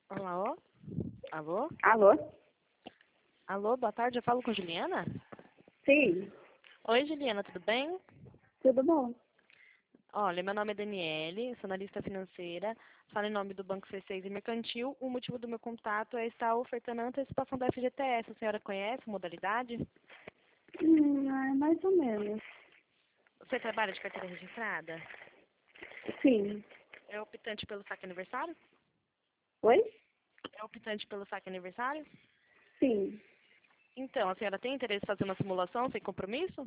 Alô? Alô? Alô? Alô, boa tarde, eu falo com Juliana? Sim, Oi, Juliana, tudo bem? tudo bom? Olha, meu nome é Daniele, sou analista financeira, falo em nome do Banco C6 e Mercantil. O motivo do meu contato é estar ofertando a antecipação da FGTS. A senhora conhece a modalidade? Mais ou menos. Você trabalha de carteira registrada? Sim. É optante pelo saque aniversário? Oi? É optante pelo saque aniversário? Sim. Então, a senhora tem interesse em fazer uma simulação sem compromisso?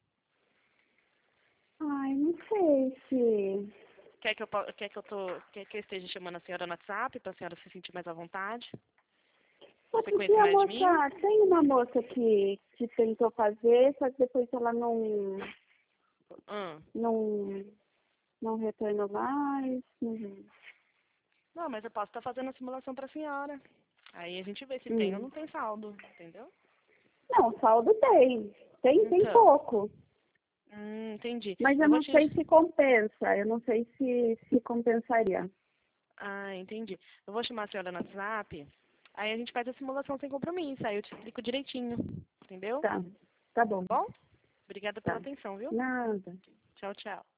Ai, não sei se... Quer que eu esteja chamando a senhora no WhatsApp para a senhora se sentir mais à vontade? Você Outro conhece dia a mais de mim? moça... Tem uma moça que tentou fazer, só que depois ela não... Hum. Não, não retornou mais. Não, mas eu posso estar fazendo a simulação para a senhora. Aí a gente vê se tem ou Hum. não tem saldo, entendeu? Não, saldo tem. Tem Então, pouco. entendi. Mas eu Eu vou não te... sei se compensa. Eu não sei se compensaria. Ah, entendi. Eu vou chamar a senhora no WhatsApp, aí a gente faz a simulação sem compromisso, aí eu te explico direitinho, entendeu? Tá. Tá Tá bom. bom? Obrigada pela Tá. atenção, viu? Nada. Tchau, tchau.